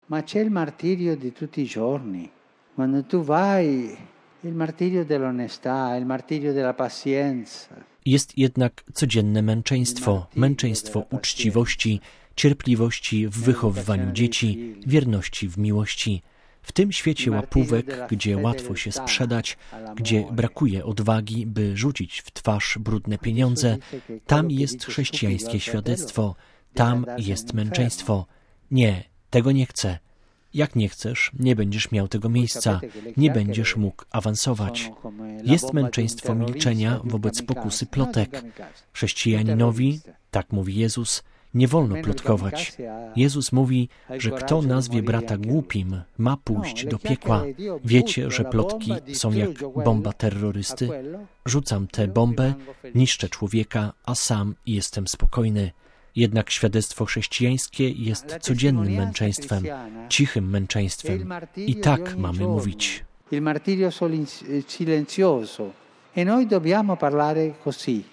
Ma c'è il martirio di tutti i giorni. Quando tu vai, il martirio dell'onestà, il martirio della pazienza. Jest jednak codzienne męczeństwo, męczeństwo uczciwości, cierpliwości w wychowywaniu dzieci, wierności w miłości. W tym świecie łapówek, gdzie łatwo się sprzedać, gdzie brakuje odwagi, by rzucić w twarz brudne pieniądze, tam jest chrześcijańskie świadectwo, tam jest męczeństwo. Nie, tego nie chcę. Jak nie chcesz, nie będziesz miał tego miejsca, nie będziesz mógł awansować. Jest męczeństwo milczenia wobec pokusy plotek. Chrześcijaninowi, tak mówi Jezus, nie wolno plotkować. Jezus mówi, że kto nazwie brata głupim, ma pójść do piekła. Wiecie, że plotki są jak bomba terrorysty? Rzucam tę bombę, niszczę człowieka, a sam jestem spokojny. Jednak świadectwo chrześcijańskie jest codziennym męczeństwem, cichym męczeństwem. I tak mamy mówić. Il martirio silenzioso. E noi dobbiamo parlare così.